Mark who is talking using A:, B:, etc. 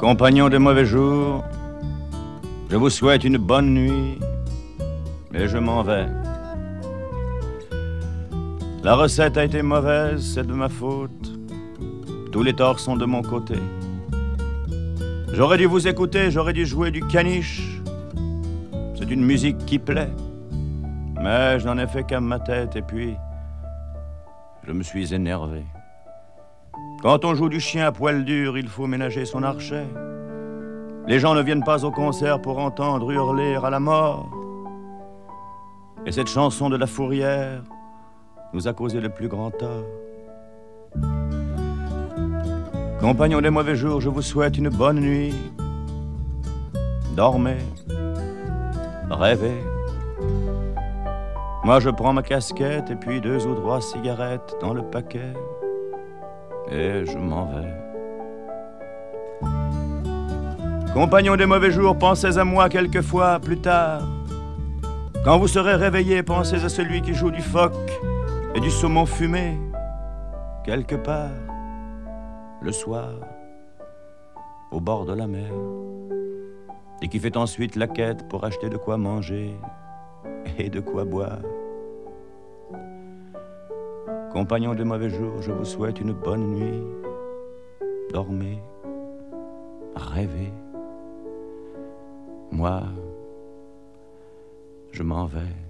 A: Compagnons de mauvais jours, je vous souhaite une bonne nuit, et je m'en vais. La recette a été mauvaise, c'est de ma faute. Tous les torts sont de mon côté. J'aurais dû vous écouter, j'aurais dû jouer du caniche. C'est une musique qui plaît, mais je n'en ai fait qu'à ma tête et puis je me suis énervé. Quand on joue du chien à poil dur, il faut ménager son archet. Les gens ne viennent pas au concert pour entendre hurler à la mort. Et cette chanson de la Fourrière nous a causé le plus grand tort. Compagnons des mauvais jours, je vous souhaite une bonne nuit. Dormez, rêvez. Moi je prends ma casquette et puis 2 ou 3 cigarettes dans le paquet et je m'en vais. Compagnons des mauvais jours, pensez à moi quelquefois plus tard. Quand vous serez réveillés, pensez à celui qui joue du phoque et du saumon fumé, quelque part, le soir, au bord de la mer, et qui fait ensuite la quête pour acheter de quoi manger et de quoi boire. Compagnons de mauvais jours, je vous souhaite une bonne nuit. Dormez, rêvez. Moi, je m'en vais.